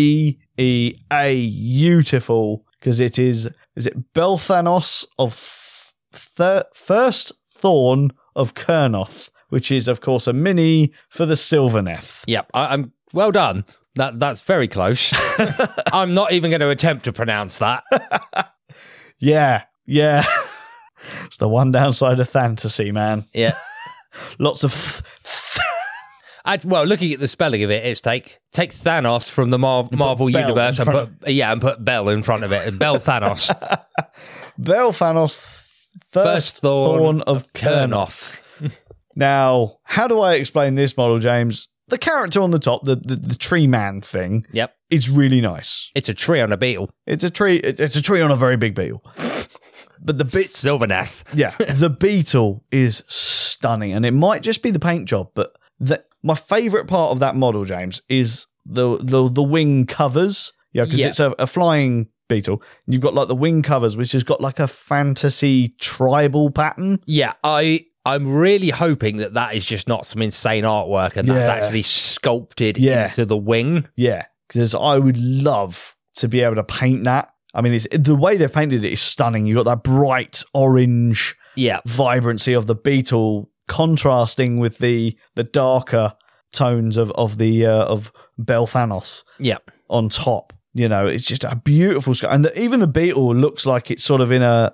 beautiful, because it is it Belthanos of First Thorn of Kurnoth, which is, of course, a mini for the Sylvaneth. Yep, I'm well done. That's very close. I'm not even going to attempt to pronounce that. Yeah. It's the one downside of fantasy, man. Yeah. Lots of... looking at the spelling of it, it's take Thanos from the Marvel universe and put Bell in front of it. And Bell Thanos. Bell Thanos, First Thorn of Kurnoth. Now, how do I explain this model, James? The character on the top, the tree man thing, yep, it's really nice. It's a tree on a beetle. It's a tree on a very big beetle. But the Sylvaneth. Yeah, the beetle is stunning, and it might just be the paint job, but my favourite part of that model, James, is the wing covers. Yeah, because it's a flying beetle. And you've got like the wing covers, which has got like a fantasy tribal pattern. Yeah, I'm really hoping that is just not some insane artwork and that's actually sculpted into the wing. Yeah, because I would love to be able to paint that. I mean, the way they've painted it is stunning. You've got that bright orange vibrancy of the beetle contrasting with the darker tones of Belthanos on top. You know, it's just a beautiful sky. And even the beetle looks like it's sort of in a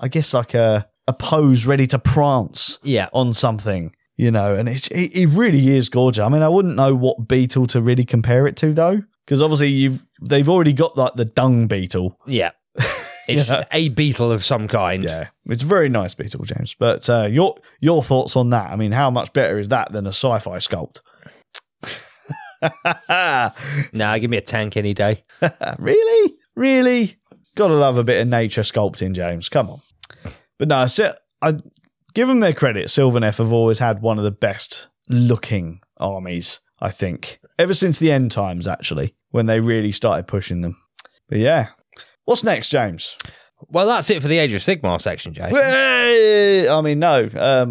pose ready to prance on something, you know, and it really is gorgeous. I mean, I wouldn't know what beetle to really compare it to, though, because obviously they've already got like the dung beetle. Yeah. It's a beetle of some kind. Yeah, it's a very nice beetle, James. But your thoughts on that? I mean, how much better is that than a sci-fi sculpt? Nah, give me a tank any day. Really? Gotta love a bit of nature sculpting, James. Come on. But no, I give them their credit. Sylvaneth have always had one of the best looking armies, I think, ever since the end times, actually, when they really started pushing them. But yeah. What's next, James? Well, that's it for the Age of Sigmar section, Jason. I mean, no.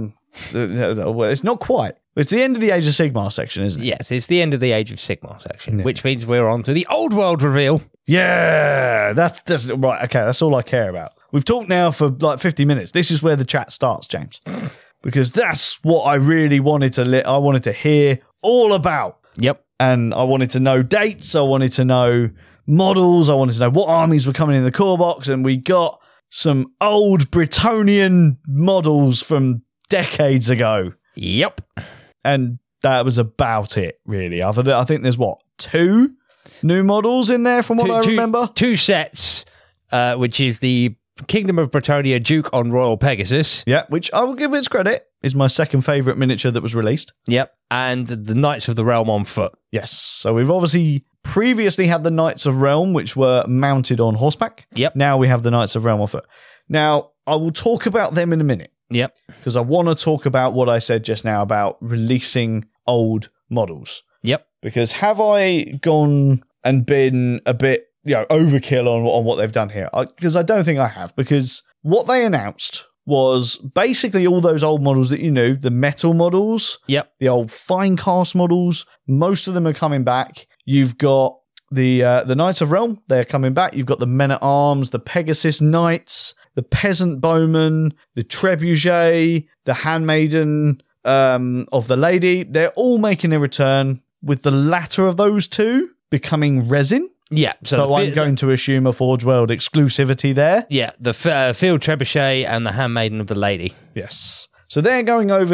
Well, it's not quite. It's the end of the Age of Sigmar section, isn't it? Yes, it's the end of the Age of Sigmar section, which means we're on to the Old World reveal. Yeah, that's right. Okay, that's all I care about. We've talked now for like 50 minutes. This is where the chat starts, James, because that's what I really wanted to. I wanted to hear all about. Yep, and I wanted to know dates. I wanted to know models. I wanted to know what armies were coming in the core box, and we got some old Bretonnian models from decades ago. Yep, and that was about it, really. Other than, I think there's 2 new models in there from what I remember. 2 sets, which is the Kingdom of Bretonnia Duke on Royal Pegasus. Yeah, which I will give its credit, is my second favourite miniature that was released. Yep, and the Knights of the Realm on foot. Yes, so we've obviously previously had the Knights of Realm, which were mounted on horseback. Yep. Now we have the Knights of Realm on foot. Now, I will talk about them in a minute. Yep. Because I want to talk about what I said just now about releasing old models. Yep. Because have I gone and been a bit, overkill on what they've done here? Because I don't think I have. Because what they announced was basically all those old models that you knew, the metal models, yep, the old fine cast models. Most of them are coming back. You've got the Knights of Realm, they're coming back. You've got the Men at Arms, the Pegasus Knights, the Peasant Bowmen, the Trebuchet, the Handmaiden of the Lady. They're all making a return, with the latter of those 2 becoming resin. Yeah, so I'm going to assume a Forge World exclusivity there. Yeah, the Field Trebuchet and the Handmaiden of the Lady. Yes, so they're going over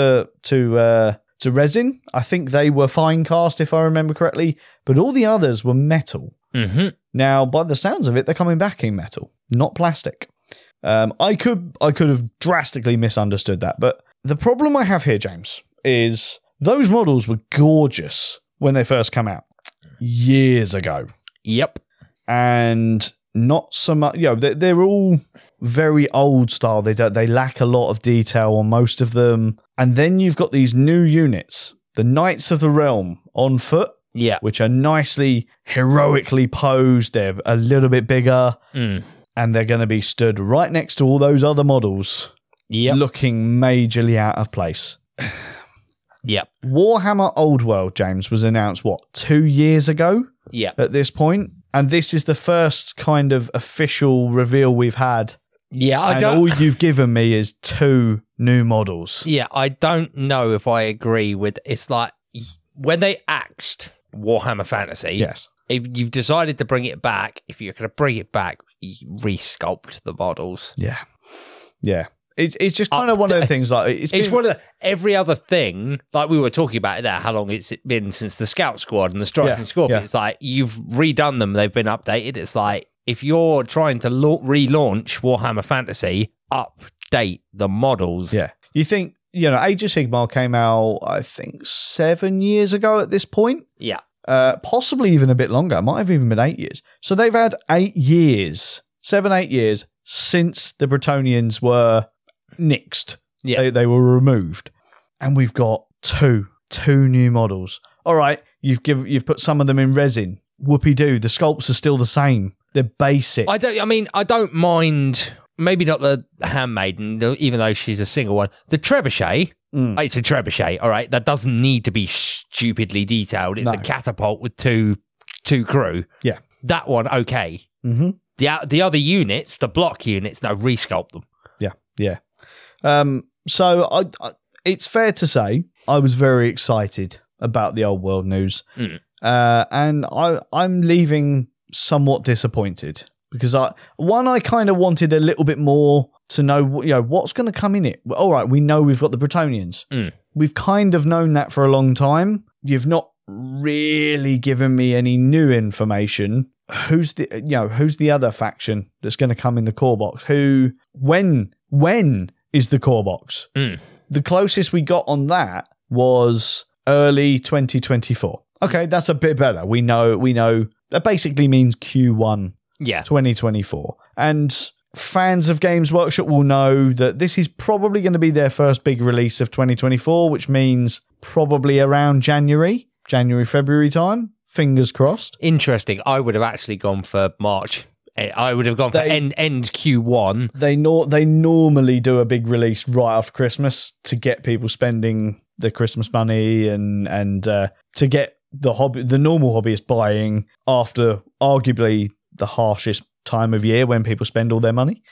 to resin. I think they were fine cast, if I remember correctly, but all the others were metal. Mm-hmm. Now, by the sounds of it, they're coming back in metal, not plastic. I could have drastically misunderstood that, but the problem I have here, James, is those models were gorgeous when they first came out years ago. Yep. And not so much, they're all very old style. They lack a lot of detail on most of them. And then you've got these new units, the Knights of the Realm on foot, which are nicely heroically posed. They're a little bit bigger, and they're going to be stood right next to all those other models, looking majorly out of place. Yep. Warhammer Old World, James, was announced, 2 years ago? Yeah. At this point? And this is the first kind of official reveal we've had. Yeah, all you've given me is 2 new models. Yeah, I don't know if I agree with... It's like, when they axed Warhammer Fantasy... Yes. If you've decided to bring it back, if you're going to bring it back, you re-sculpt the models. Yeah. Yeah. It's just kind of one of the things, like it's one of every other thing, like we were talking about there, how long it's been since the Scout Squad and the Striking Scorpion. Yeah. It's like you've redone them, they've been updated. It's like if you're trying to relaunch Warhammer Fantasy, update the models. Yeah, you think Age of Sigmar came out, I think 7 years ago at this point. Yeah, possibly even a bit longer. It might have even been 8 years. So they've had 8 years, 7-8 years since the Bretonnians were nixed. Yeah, they were removed, and we've got two new models. All right, you've put some of them in resin. Whoopie-doo, the sculpts are still the same. They're basic. I don't mind. Maybe not the Handmaiden, even though she's a single one. The Trebuchet, it's a Trebuchet. All right, that doesn't need to be stupidly detailed. It's a catapult with two crew. Yeah, that one okay. Mm-hmm. The other units, the block units, no, resculpt them. Yeah. So I it's fair to say I was very excited about the Old World news, and I'm leaving somewhat disappointed because I kind of wanted a little bit more to know what's going to come in it. All right, we know we've got the Bretonnians. We've kind of known that for a long time. You've not really given me any new information who's the other faction that's going to come in the core box? When is the core box? The closest we got on that was early 2024. Okay, that's a bit better. We know that basically means Q1 2024. And fans of Games Workshop will know that this is probably going to be their first big release of 2024, which means probably around January, February time. Fingers crossed. Interesting. I would have actually gone for March. I would have gone for end Q1. They normally do a big release right after Christmas to get people spending the Christmas money and to get the normal hobbyist buying after arguably the harshest time of year when people spend all their money.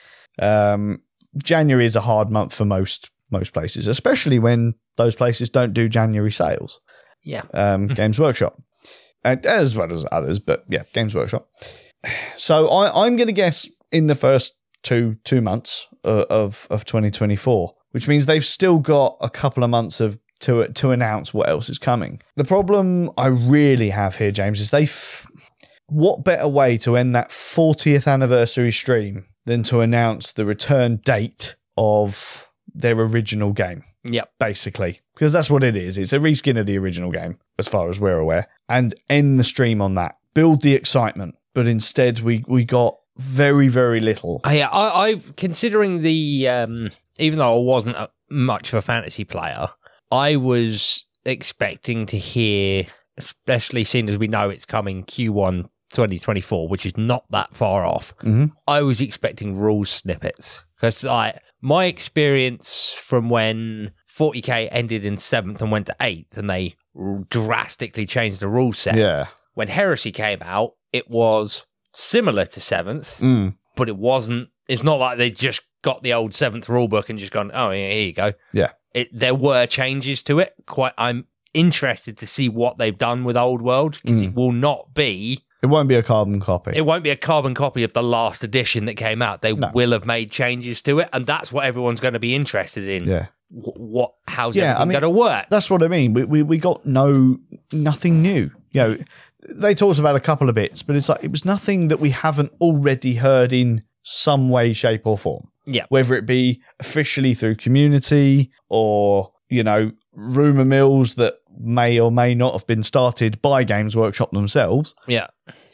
January is a hard month for most places, especially when those places don't do January sales. Yeah. Games Workshop. As well as others, but yeah, Games Workshop. So I'm going to guess in the first two months of 2024, which means they've still got a couple of months to announce what else is coming. The problem I really have here, James, is what better way to end that 40th anniversary stream than to announce the return date of their original game? Yep. Basically. Because that's what it is. It's a reskin of the original game, as far as we're aware. And end the stream on that. Build the excitement. But instead, we got very, very little. Yeah, I considering the... even though I wasn't much of a fantasy player, I was expecting to hear, especially seeing as we know it's coming Q1 2024, which is not that far off, I was expecting rules snippets. Because my experience from when 40k ended in 7th and went to 8th, and they drastically changed the rule set. Yeah. When Heresy came out, it was similar to 7th, but it wasn't. It's not like they just got the old 7th rulebook and just gone, oh, yeah, here you go. Yeah. There were changes to it. I'm interested to see what they've done with Old World, because it won't be a carbon copy. It won't be a carbon copy of the last edition that came out. They will have made changes to it, and that's what everyone's going to be interested in. Yeah. How's everything going to work? That's what I mean. We got nothing new. You know, they talked about a couple of bits, but it's like it was nothing that we haven't already heard in some way, shape, or form. Yeah. Whether it be officially through community or, rumor mills that may or may not have been started by Games Workshop themselves. Yeah.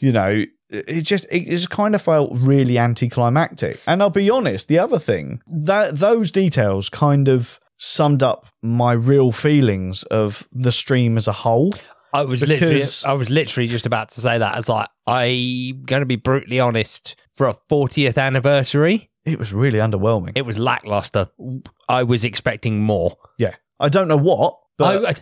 It just kind of felt really anticlimactic. And I'll be honest, the other thing, those details kind of summed up my real feelings of the stream as a whole. I was literally just about to say that. As I'm going to be brutally honest, for a 40th anniversary, it was really underwhelming. It was lackluster. I was expecting more. Yeah. I don't know what, but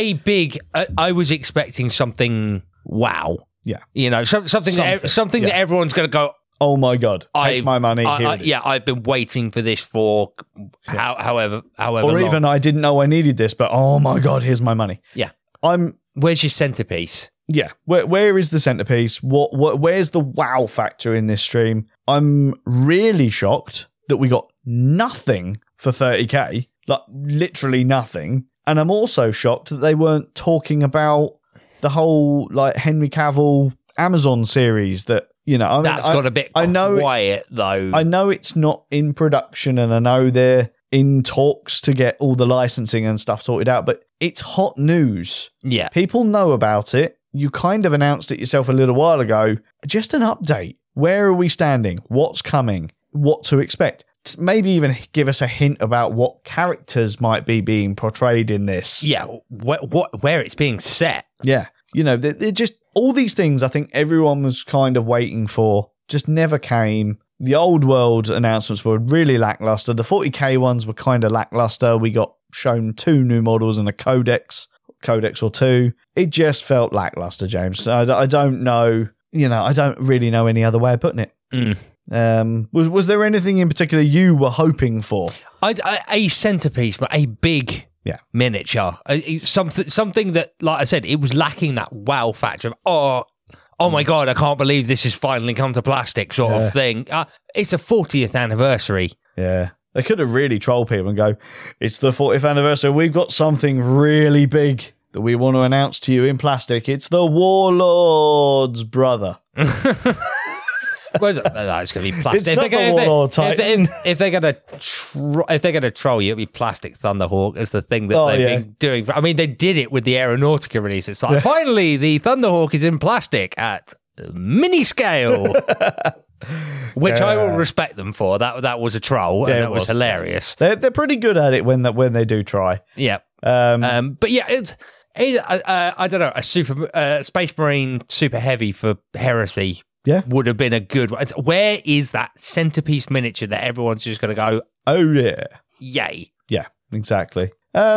I was expecting something wow. Yeah. Something that everyone's going to go, oh my God, take my money. I've been waiting for this for however or long. Even I didn't know I needed this, but oh my God, here's my money. Yeah. Where's your centerpiece? Yeah. Where is the centerpiece? Where's the wow factor in this stream? I'm really shocked that we got nothing for 30k, like literally nothing. And I'm also shocked that they weren't talking about the whole Henry Cavill Amazon series that, that's got a bit quiet though. I know it's not in production, and I know they're in talks to get all the licensing and stuff sorted out, but it's hot news. Yeah. People know about it. You kind of announced it yourself a little while ago. Just an update. Where are we standing? What's coming? What to expect? Maybe even give us a hint about what characters might be being portrayed in this. Yeah, where it's being set. Yeah. They're just all these things I think everyone was kind of waiting for, just never came. The Old World announcements were really lackluster. The 40k ones were kind of lackluster. We got shown 2 new models and a codex or 2. It just felt lackluster, James. I don't know. I don't really know any other way of putting it. Was there anything in particular you were hoping for? A centerpiece, but a big miniature. Something that, like I said, it was lacking that wow factor of, oh my God, I can't believe this has finally come to plastic sort of thing. It's a 40th anniversary. Yeah. They could have really trolled people and go, it's the 40th anniversary. We've got something really big that we want to announce to you in plastic. It's the Warlord's brother. Well, it's going to be plastic. It's not the Warlord Titan. If they're going to troll you, it'll be plastic Thunderhawk as the thing that they've been doing. I mean, they did it with the Aeronautica release. It's like, finally, the Thunderhawk is in plastic at mini scale. Which I will respect them for. That was a troll, and that was hilarious. They're pretty good at it when they do try. Yeah. But yeah, it's I don't know, a Space Marine Super Heavy for Heresy. Yeah, would have been a good one. Where is that centerpiece miniature that everyone's just going to go, oh yeah, yay? Yeah, exactly.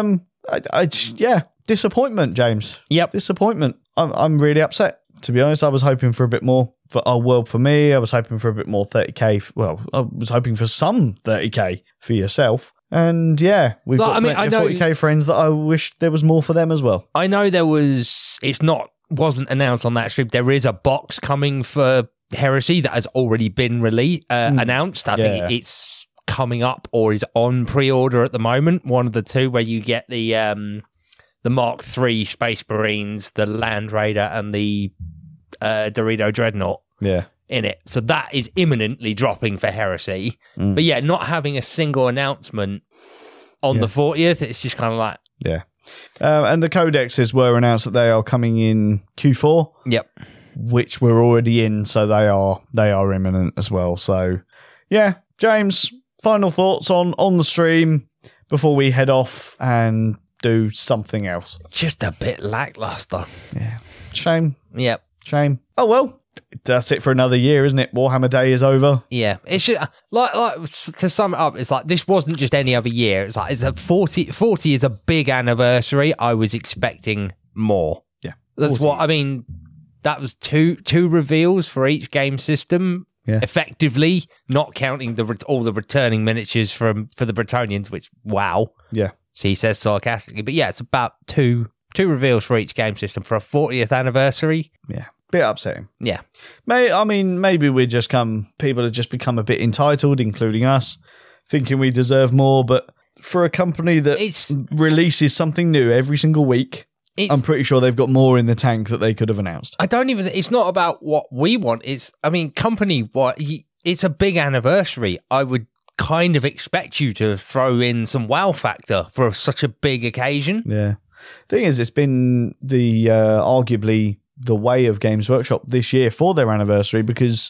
Disappointment, James. Yep, disappointment. I'm really upset. To be honest, I was hoping for a bit more for our world for me. I was hoping for a bit more 30k. Well, I was hoping for some 30k for yourself. And yeah, we've got plenty of 40k friends that I wish there was more for them as well. I know there was. Wasn't announced on that stream. There is a box coming for Heresy that has already been announced. I think it's coming up or is on pre-order at the moment. One of the two, where you get the Mark III Space Marines, the Land Raider, and the Dorito Dreadnought. Yeah. In it. So that is imminently dropping for Heresy. But yeah, not having a single announcement on the 40th, it's just kind of like... Yeah. And the codexes were announced that they are coming in Q4. Yep. Which we're already in, so they are imminent as well. So, yeah, James, final thoughts on the stream before we head off and do something else. Just a bit lackluster. Yeah. Shame. Yep. Shame. Oh, well. That's it for another year, isn't it? Warhammer Day is over. Yeah, it's just, like to sum it up, it's like this wasn't just any other year. It's like it's a 40 is a big anniversary. I was expecting more. Yeah, that's 40. What I mean. That was two reveals for each game system. Yeah. Effectively, not counting all the returning miniatures for the Bretonnians. Which wow. Yeah. So he says sarcastically, but yeah, it's about two reveals for each game system for a 40th anniversary. Yeah. Bit upsetting. Yeah. Maybe people have just become a bit entitled, including us, thinking we deserve more. But for a company that releases something new every single week, I'm pretty sure they've got more in the tank that they could have announced. It's not about what we want. It's a big anniversary. I would kind of expect you to throw in some wow factor for such a big occasion. Yeah. Thing is, it's been arguably the way of Games Workshop this year for their anniversary, because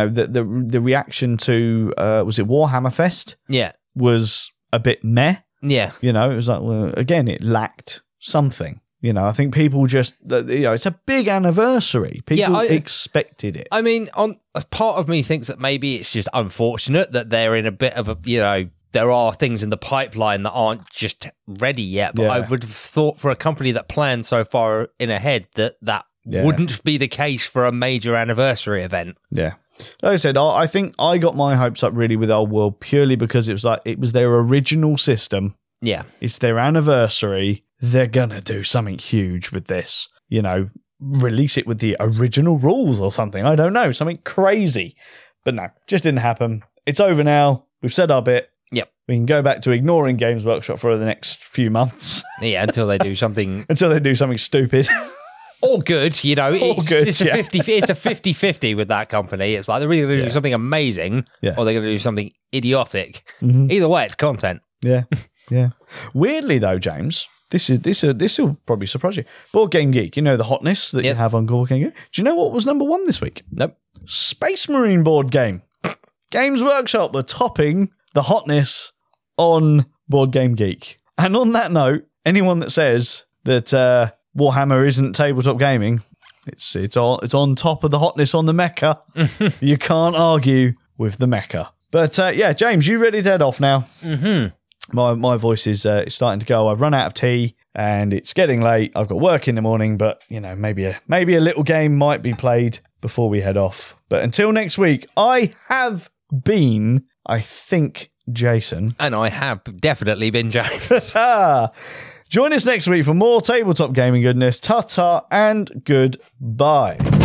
the reaction to was it Warhammer Fest? Yeah, was a bit meh. Yeah, it was like, well, again, it lacked something. I think people just it's a big anniversary. People expected it. I mean, a part of me thinks that maybe it's just unfortunate that they're in a bit of a there are things in the pipeline that aren't just ready yet. But I would have thought for a company that planned so far in ahead that wouldn't be the case for a major anniversary event. Yeah. Like I said, I think I got my hopes up really with Old World purely because it was their original system. Yeah. It's their anniversary. They're going to do something huge with this. Release it with the original rules or something. I don't know. Something crazy. But no, just didn't happen. It's over now. We've said our bit. Yep. We can go back to ignoring Games Workshop for the next few months. Yeah, until they do something... until they do something stupid. All good, it's a 50-50 with that company. It's like they're really going to do something amazing, or they're going to do something idiotic. Mm-hmm. Either way, it's content. Yeah, yeah. Weirdly though, James, this will probably surprise you. Board Game Geek, the hotness that you have on Board Game Geek. Do you know what was number one this week? Nope. Space Marine board game. Games Workshop were topping the hotness on Board Game Geek. And on that note, anyone that says that Warhammer isn't tabletop gaming, it's on top of the hotness on the mecha. You can't argue with the mecha. But James, you ready to head off now? Mm-hmm. My voice is starting to go. I've run out of tea and it's getting late. I've got work in the morning, but maybe a little game might be played before we head off. But until next week, I have been, I think, Jason. And I have definitely been James. Join us next week for more tabletop gaming goodness. Ta-ta and goodbye.